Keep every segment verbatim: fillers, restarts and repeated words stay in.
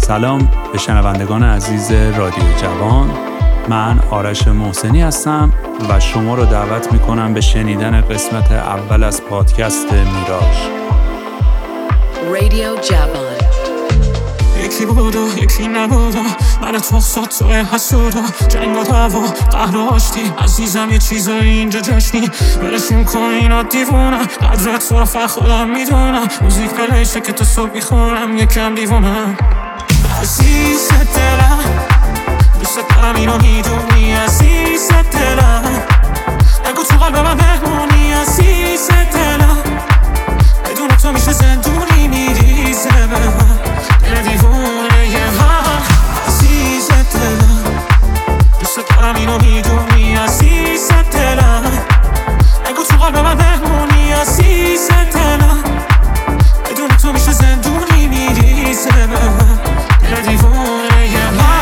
سلام به شنوندگان عزیز رادیو جوان. من آرش محسنی هستم و شما رو دعوت میکنم به شنیدن قسمت اول از پادکست میراژ. رادیو جوان. یکی بودا یکی نبودا، من تو خصات توی حسودا، جنگ و دعوا قهر و آشتی، عزیزم یه چیزایی اینجا جشنی، برسیم کن اینا دیوونم، قدرت تو رو فقط خودم میدونم، موزیک پلیشه که تو صبح میخونم، یکم دیوونم. عزیز دلم دوست دارم اینو میدونی، عزیز دلم نگو تو قلب من مهمونی، عزیز دلم بدون تو میشه زندونی، میریزه به من دل دیوونه یه من. عزیز دلم دوست دارم اینو میدونی، عزیز دلم نگو تو قلب من مهمونی، عزیز دلم بدون تو میشه زندونی، میریزه به من دل دیوونه یه من.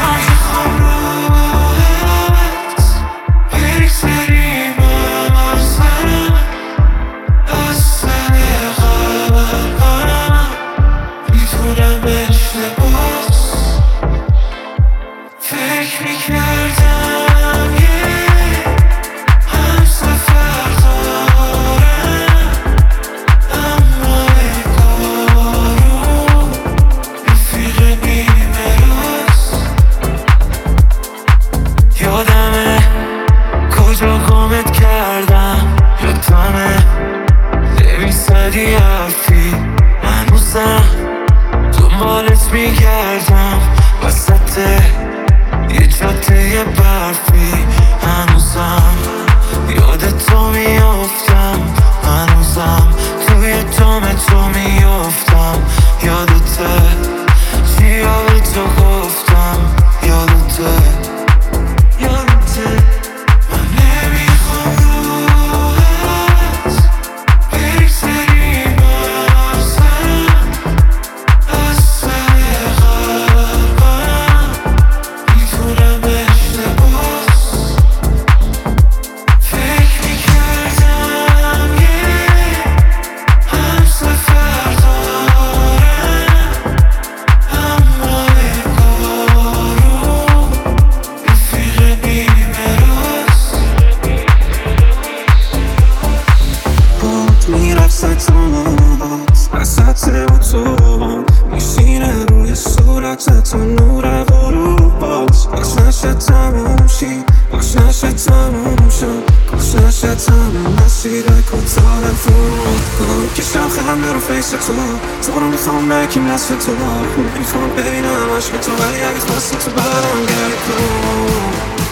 نصف تو با میخوام ببینم عشق تو، ولی اگه خواستی تو برم گرد کن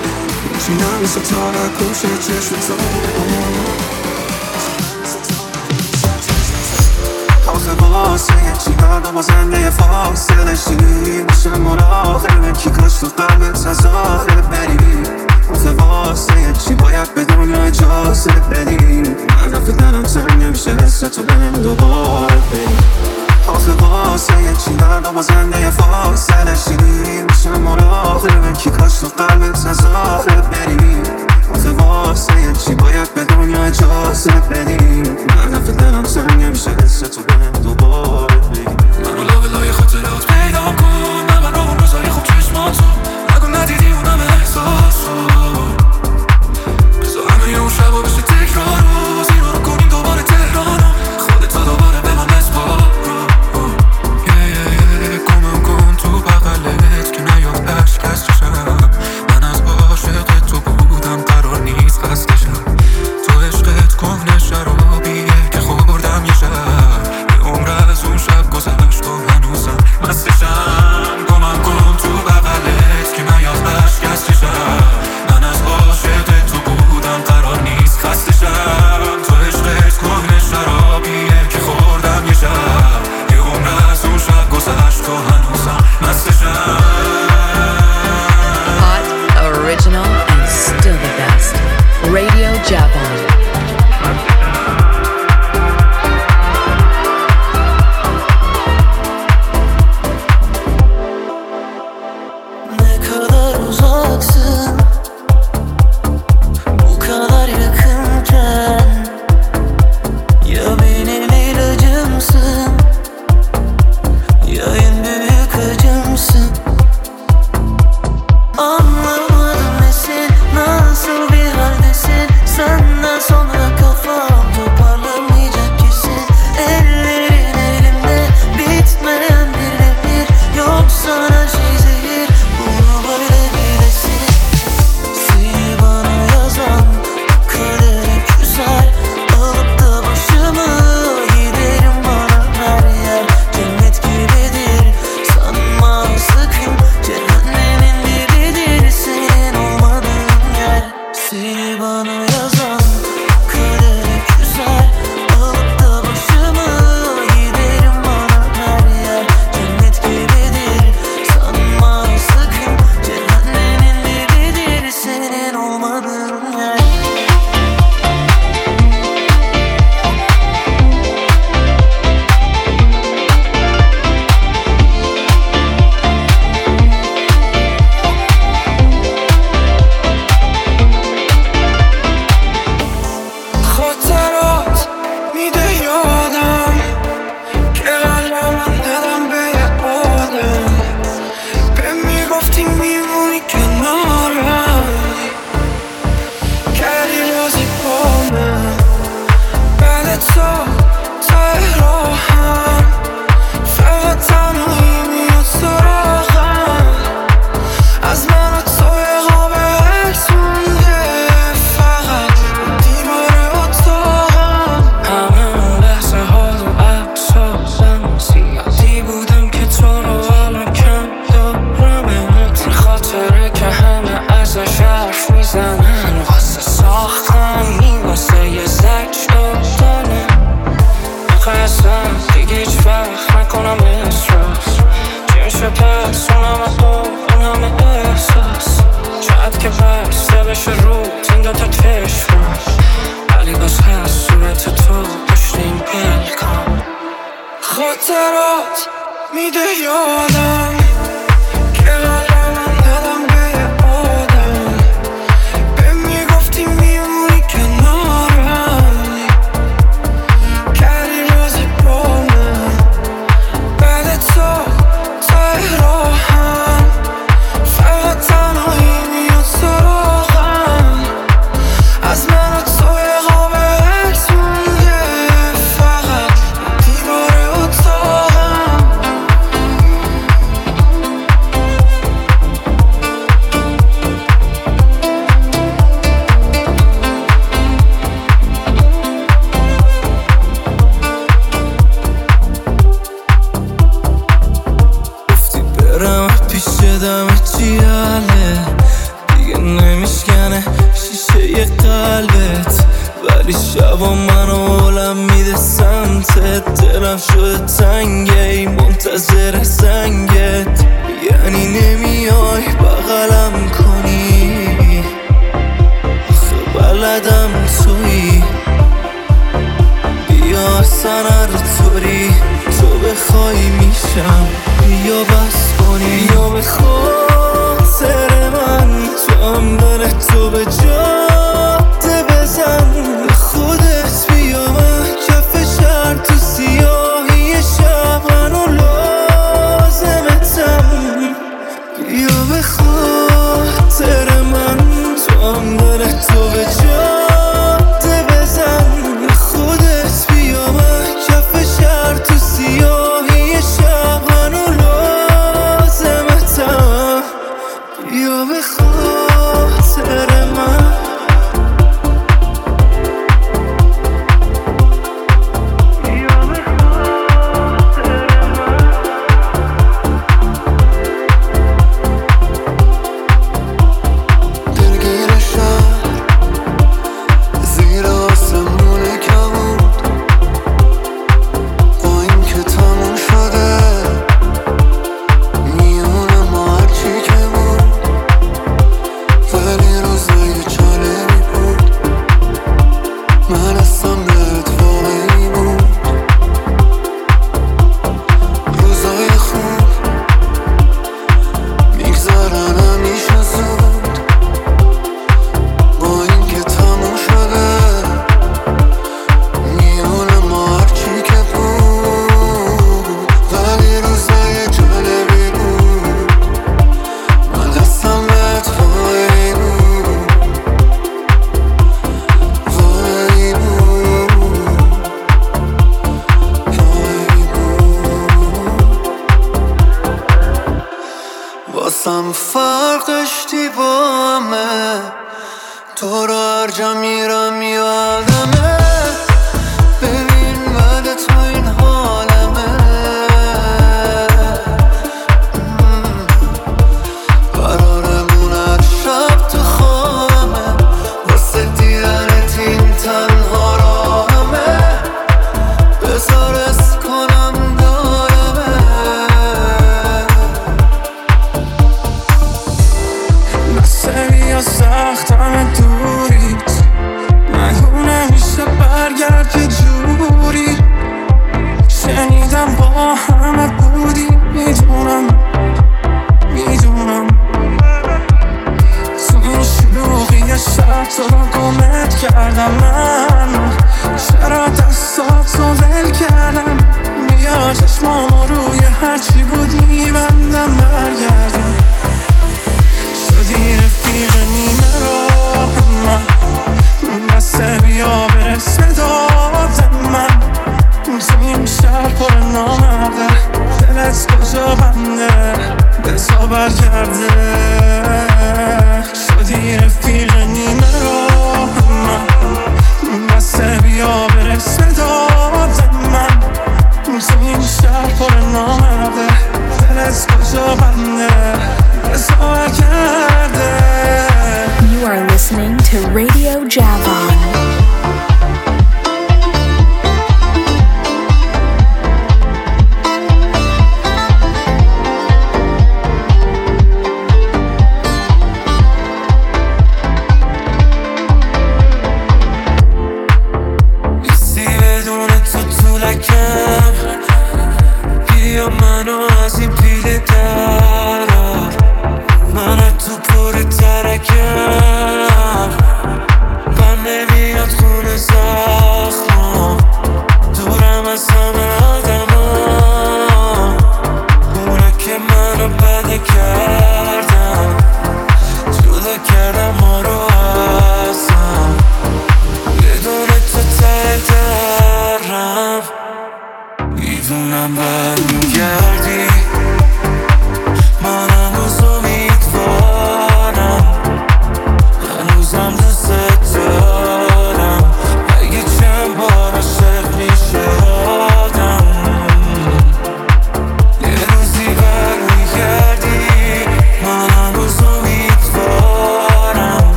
چینم مثل تا نکوشه چشم تو. آخه واسه یه چی هر با زنده فاصله شی باشم مراقبه کی کاش تو قلبت از آخر بری. آخه واسه یه چی باید به دنیا اجازه بدی، من رفت دلم تنگ نمیشه حس تو بهم دوباره بری. آخه واسه یه چی هر با زنده فاصله شیری میشم مراقبه کی کاش تو قلبت از آخر بری. آخه واسه یه چی باید به دنیا اجازه بدی، من رفت دلم تنگ نمیشه حس تو بهم دوباره بری. منو لابه لای خاطرات پیدا کن، من من رو بذاری خوب چشماتو، نگو ندیدی اونم احساسو، بذار همه اون شبا بشه تکرار رو، زیرا رو کنیم دوباره تهرانو، خودتا دوباره به من اسپار من از عاشق تو بودم، قرار نیست خسته شم، تو عشقت کهنه شرابیه بشه رو تین تا چشمم، ولی باز هست صورت تو پشت این پلکان. خاطرات میده یادم که قلبم دادم به یه آدم، به میگفتی میمونی کنارم، کردی رازی با من بعد تو ته راهم، فقط تنهایی میاد سراغم، از من و تو یه قاب عکس مونده، فقط دیوار اتاقم. گفتی برم پیش دم جیاله، دیگه نمیشکنه شیشه ی قلبت، ولی شبا منو علم میده سمتت، دلم شده تنگه ای منتظر زنگت، یعنی نمیای بغلم کنی، آخه بلدم تویی، بیا اصلا هر طوری تو بخوای میشم، بیا بس کنی، بیا به خاطر من تو هم دل تو به جاده بزن، به خودت بیا من کف شهر تو سیاهی شب منو لازمتم، بیا به خاطر من تو هم دل تو به جاده بزن، به خودت بیا من کف شهر تو سیاهی شب منو لازمتم، بیا به خاطر من. دلگیر شهر زیر آسمون کبود، با این که تموم شده میونه ما هرچی که بود، ولی روزای جالبی بود، من اصلا بهت واقعی بود، روزای خوب میگذرن همیشه زود، با این که تموم شده میونه ما هرچی که بود، ولی روزای جالبی بود، من دستم بهت واقعی بود، واقعی بود، واقعی بود. واسم فرق داشتی با همه، تو رو هر جا میرم